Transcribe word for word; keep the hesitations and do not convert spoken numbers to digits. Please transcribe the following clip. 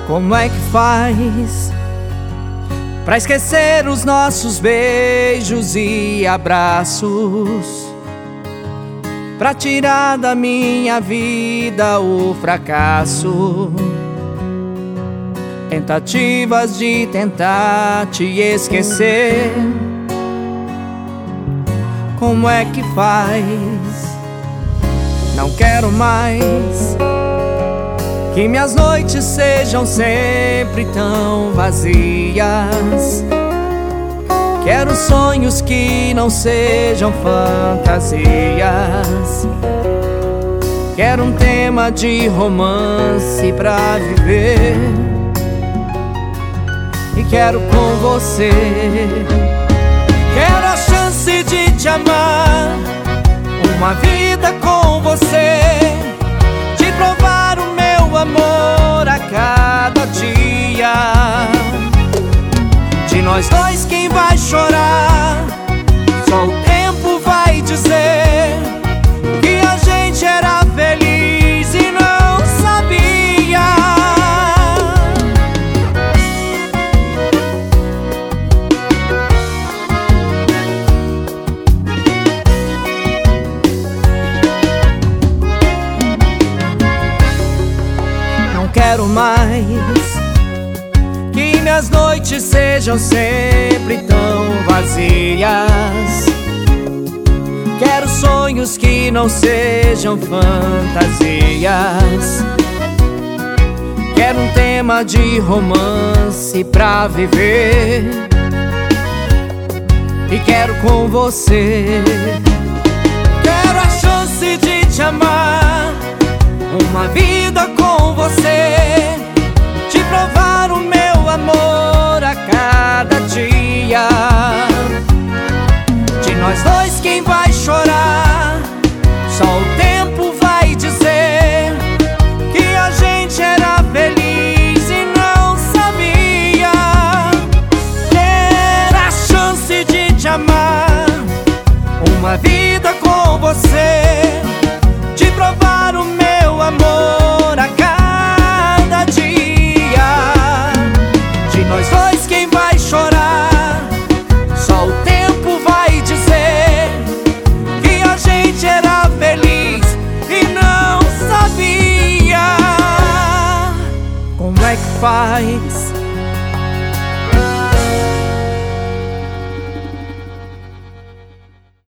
Como é que faz pra esquecer os nossos beijos e abraços, pra tirar da minha vida o fracasso, tentativas de tentar te esquecer? Como é que faz? Não quero mais que minhas noites sejam sempre tão vazias. Quero sonhos que não sejam fantasias. Quero um tema de romance pra viver, e quero com você. Quero a chance de te amar, uma vida com você, de provar o meu amor a cada dia. De nós dois quem vai chorar? Só o tempo vai dizer que a gente era feliz e não sabia. Não quero mais que minhas noites sejam sempre tão vazias. Quero sonhos que não sejam fantasias. Quero um tema de romance pra viver, e quero com você. Quero a chance de te amar, uma vida com você, te provar o meu amor a cada dia. De nós dois quem vai chorar? Só o tempo vai dizer que a gente era feliz e não sabia. Ter a chance de te amar, uma vida com você, de provar o meu amor a cada dia. De nós dois quem vai chorar? Só o tempo vai dizer que a gente era feliz e não sabia. Como é que faz